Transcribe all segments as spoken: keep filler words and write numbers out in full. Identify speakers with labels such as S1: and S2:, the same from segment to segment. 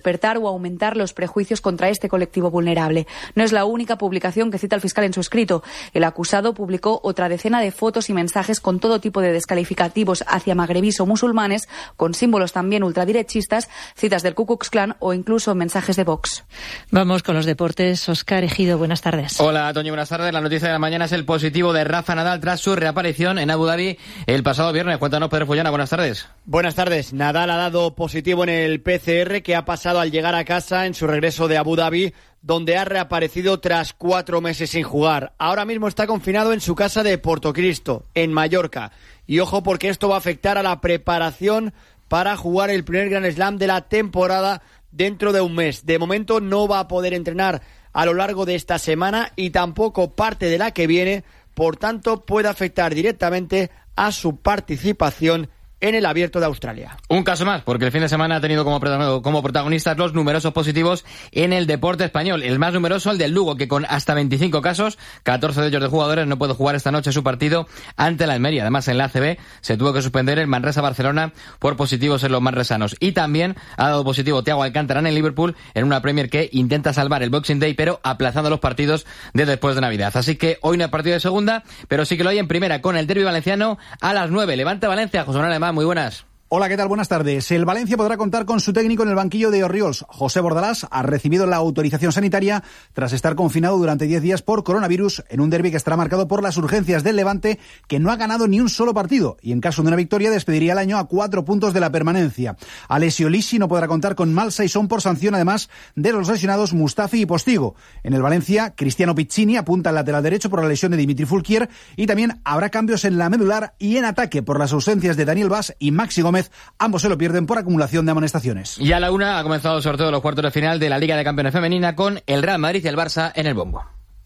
S1: despertar o aumentar los prejuicios contra este colectivo vulnerable. No es la única publicación que cita el fiscal en su escrito. El acusado publicó otra decena de fotos y mensajes con todo tipo de descalificativos hacia magrebíes o musulmanes, con símbolos también ultraderechistas, citas del Ku Klux Klan o incluso mensajes de Vox.
S2: Vamos con los deportes. Óscar Ejido, buenas tardes.
S3: Hola, Toño, buenas tardes. La noticia de la mañana es el positivo de Rafa Nadal tras su reaparición en Abu Dhabi el pasado viernes. Cuéntanos, Pedro Follana, buenas tardes.
S4: Buenas tardes. Nadal ha dado positivo en el P C R que ha pasado al llegar a casa en su regreso de Abu Dhabi, donde ha reaparecido tras cuatro meses sin jugar. Ahora mismo está confinado en su casa de Portocristo, en Mallorca. Y ojo, porque esto va a afectar a la preparación para jugar el primer Grand Slam de la temporada dentro de un mes. De momento no va a poder entrenar a lo largo de esta semana y tampoco parte de la que viene, por tanto puede afectar directamente a su participación en el Abierto de Australia.
S3: Un caso más, porque el fin de semana ha tenido como, como protagonistas los numerosos positivos en el deporte español. El más numeroso, el del Lugo, que con hasta veinticinco casos, catorce de ellos de jugadores, no puede jugar esta noche su partido ante la Almería. Además, en la A C B se tuvo que suspender el Manresa-Barcelona por positivos en los manresanos. Y también ha dado positivo Thiago Alcántara en el Liverpool en una Premier que intenta salvar el Boxing Day, pero aplazando los partidos de después de Navidad. Así que hoy no hay partido de segunda, pero sí que lo hay en primera con el derbi valenciano a las nueve. Levante Valencia, José Manuel Alemán. Muy buenas.
S5: Hola, ¿qué tal? Buenas tardes. El Valencia podrá contar con su técnico en el banquillo de Orriols. José Bordalás ha recibido la autorización sanitaria tras estar confinado durante diez días por coronavirus en un derbi que estará marcado por las urgencias del Levante, que no ha ganado ni un solo partido y en caso de una victoria despediría el año a cuatro puntos de la permanencia. Alessio Lisi no podrá contar con Malsa y Son por sanción, además de los lesionados Mustafi y Postigo. En el Valencia, Cristiano Piccini apunta al lateral derecho por la lesión de Dimitri Fulquier y también habrá cambios en la medular y en ataque por las ausencias de Daniel Vaz y Maxi Gómez. Ambos se lo pierden por acumulación de amonestaciones.
S3: Y a la una ha comenzado el sorteo de los cuartos de final de la Liga de Campeones Femenina con el Real Madrid y el Barça en el bombo.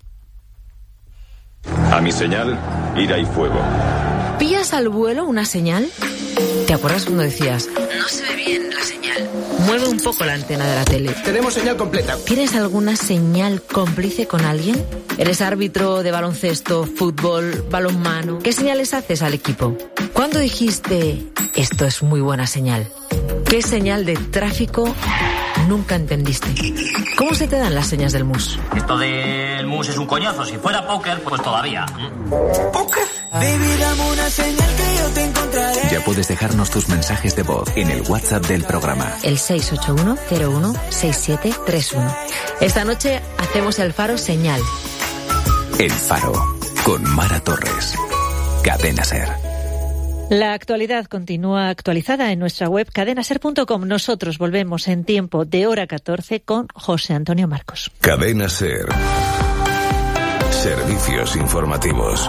S6: A mi señal, ira y fuego.
S2: ¿Pillas al vuelo una señal? ¿Te acuerdas cuando decías, no se ve bien la señal? Mueve un poco la antena de la tele.
S7: Tenemos señal completa.
S2: ¿Tienes alguna señal cómplice con alguien? ¿Eres árbitro de baloncesto, fútbol, balonmano? ¿Qué señales haces al equipo? ¿Cuándo dijiste, esto es muy buena señal? ¿Qué señal de tráfico nunca entendiste? ¿Cómo se te dan las señas del mus?
S8: Esto del mus es un coñazo. Si fuera póker, pues todavía.
S7: ¿Póker? Baby, dame una señal que yo te encontraré.
S9: Ya puedes dejarnos tus mensajes de voz en el WhatsApp del programa.
S2: El seis ocho uno cero uno seis siete tres uno. Esta noche hacemos el Faro Señal.
S9: El Faro, con Mara Torres. Cadena SER.
S2: La actualidad continúa actualizada en nuestra web cadena ser punto com. Nosotros volvemos en tiempo de hora catorce con José Antonio Marcos.
S10: Cadena SER. Servicios informativos.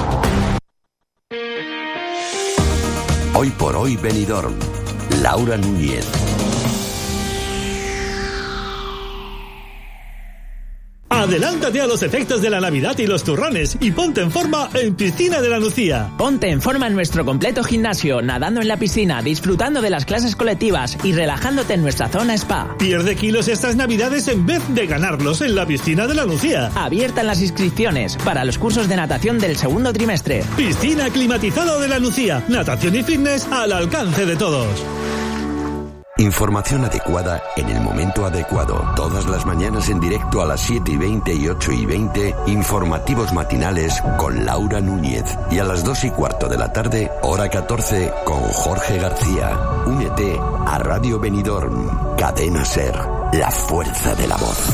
S11: Hoy por hoy Benidorm. Laura Núñez.
S12: Adelántate a los efectos de la Navidad y los turrones y ponte en forma en Piscina de la Nucía.
S13: Ponte en forma en nuestro completo gimnasio, nadando en la piscina, disfrutando de las clases colectivas y relajándote en nuestra zona spa.
S12: Pierde kilos estas Navidades en vez de ganarlos en la Piscina de la Nucía.
S13: Abierta en las inscripciones para los cursos de natación del segundo trimestre.
S12: Piscina climatizada de la Nucía. Natación y fitness al alcance de todos.
S11: Información adecuada en el momento adecuado. Todas las mañanas en directo a las siete y veinte y ocho y veinte, informativos matinales con Laura Núñez. Y a las dos y cuarto de la tarde, hora catorce, con Jorge García. Únete a Radio Benidorm. Cadena SER, la fuerza de la voz.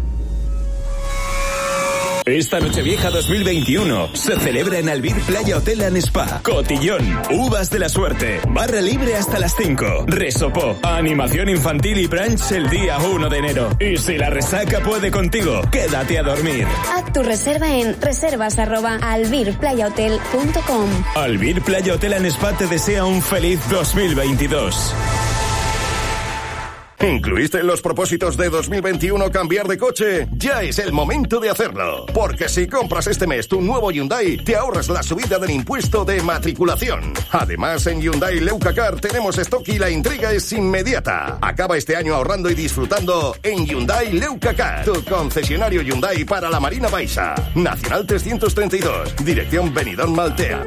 S6: Esta Nochevieja dos mil veintiuno se celebra en Albir Playa Hotel and Spa. Cotillón, uvas de la suerte, barra libre hasta las cinco, resopó, animación infantil y brunch el día uno de enero. Y si la resaca puede contigo, quédate a dormir.
S14: Haz tu reserva en reservas arroba albir playa hotel punto com.
S6: Albir Playa Hotel and Spa te desea un feliz dos mil veintidós.
S15: ¿Incluiste en los propósitos de dos mil veintiuno cambiar de coche? Ya es el momento de hacerlo. Porque si compras este mes tu nuevo Hyundai, te ahorras la subida del impuesto de matriculación. Además, en Hyundai Leucacar tenemos stock y la entrega es inmediata. Acaba este año ahorrando y disfrutando en Hyundai Leucacar, tu concesionario Hyundai para la Marina Baixa. Nacional trescientos treinta y dos, dirección Benidorm Maltea.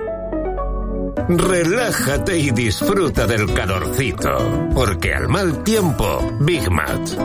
S10: Relájate y disfruta del calorcito, porque al mal tiempo, Big Mat.